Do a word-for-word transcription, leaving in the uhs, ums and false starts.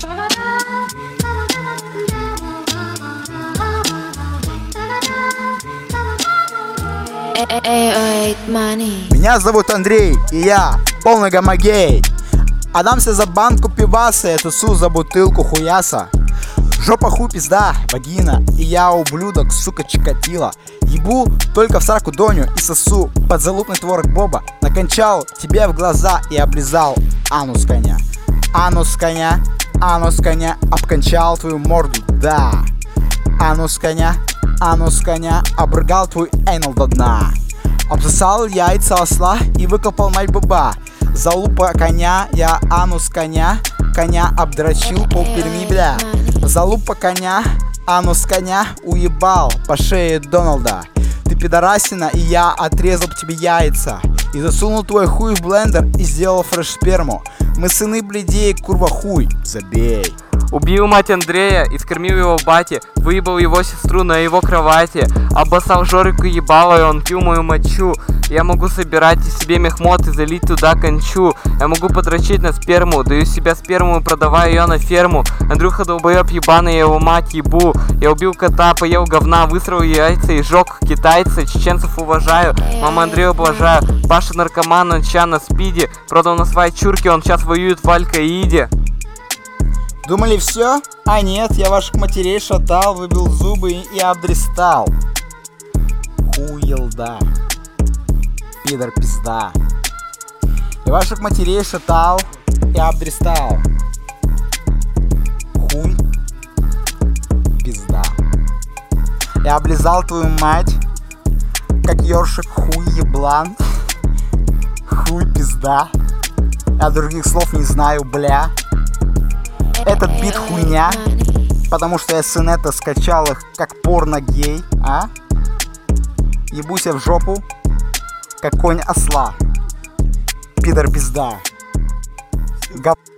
Меня зовут Андрей, и я полный гомогей. Отдамся за банку пиваса, я тусу за бутылку хуяса. Жопа хуй пизда, вагина, и я ублюдок, сука, Чикатило. Ебу только в сраку Доню и сосу подзалупный творог Боба. Накончал тебе в глаза и облизал анус коня. Анус коня, анус коня, обкончал твою морду, да. Анус коня, анус коня, обрыгал твой эйнал до дна. Обсосал яйца осла и выкопал мать баба. Залупа коня, я анус коня, коня обдрочил пол Перми, бля. Залупа коня, анус коня, уебал по шее Дональда. Ты пидорасина, и я отрезал б тебе яйца. И засунул твой хуй в блендер и сделал фреш-сперму. Мы сыны бледей, курва хуй, забей. Убил мать Андрея и скормил его бате, выебал его сестру на его кровати, обоссал Жорику ебало, и он пил мою мочу. Я могу собирать и себе мехмот и залить туда кончу. Я могу подрочить на сперму, даю себя сперму и продаваю ее на ферму. Андрюха долбоеб ебаный, я его мать ебу. Я убил кота, поел говна, высрал яйца и жег китайца. Чеченцев уважаю, мама Андрея облажаю. Паша наркоман, он ща на спиде, продал на своей чурке, он сейчас воюет в Аль-Каиде. Думали все? А нет, я ваших матерей шатал, выбил зубы и обдристал. Хуелда. Пидор пизда. Я ваших матерей шатал и обдристал. Хуй пизда. Я облизал твою мать, как ёршик хуй еблан. Хуй пизда. Я других слов не знаю, бля. Этот бит хуйня, потому что я с инета скачал их как порно-гей, а? Ебусь я в жопу, как конь осла. Пидор пизда. Гав...